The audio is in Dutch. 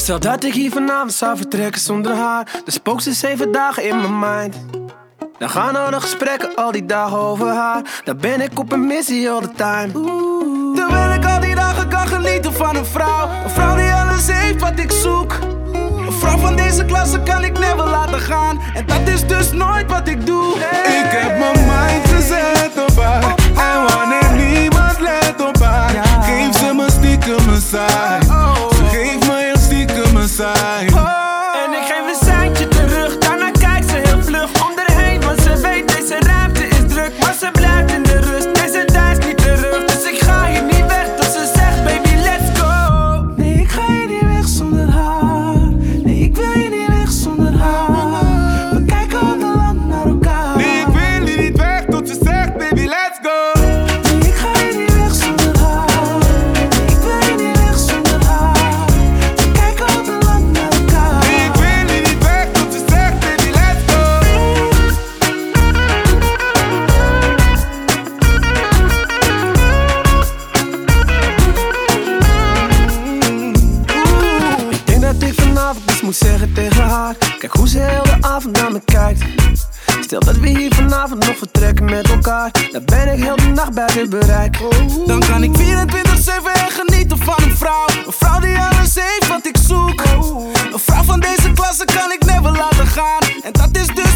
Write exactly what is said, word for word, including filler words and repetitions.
Stel dat ik hier vanavond zou vertrekken zonder haar, dan spookt ze zeven dagen in mijn mind. Dan gaan al de gesprekken al die dagen over haar. Dan ben ik op een missie all the time. Oeh. Terwijl ik al die dagen kan genieten van een vrouw. Een vrouw die alles heeft wat ik zoek. Een vrouw van deze klasse kan ik never laten gaan. En dat is dus nooit wat ik doe. Hey. Ik heb mijn mind gezet op haar. En wanneer niemand let op haar, ja, geef ze me stiekem een saai. Ze geeft me heel stiekem een saai. En ik geef een seintje terug. Daarna kijkt ze heel vlug om erheen, want ze weet deze ruimte is druk. Maar ze blijft in de rust, deze tijd is niet terug. Dus ik ga hier niet weg tot ze zegt baby let's go. Nee, ik ga hier niet weg zonder haar. Nee, ik wil hier niet weg zonder haar. We kijken al te lang naar elkaar. Nee, ik wil hier niet weg tot ze zegt baby let's go. Nee, ik ga hier niet weg zonder haar. Nee, ik wil hier niet weg zonder haar. We kijken al te lang naar elkaar. Nee, ik wil hier niet weg tot ze zegt baby let's go. Ik denk dat ik vanavond iets moet zeggen tegen haar. Kijk hoe ze heel de avond naar me kijkt. Stel dat we hier vanavond nog vertrekken met elkaar, dan ben ik heel de nacht buiten bereik. Dan kan ik vierentwintig zeven en genieten van een vrouw. Een vrouw die alles heeft wat ik zoek. Een vrouw van deze klasse kan ik never laten gaan. En dat is dus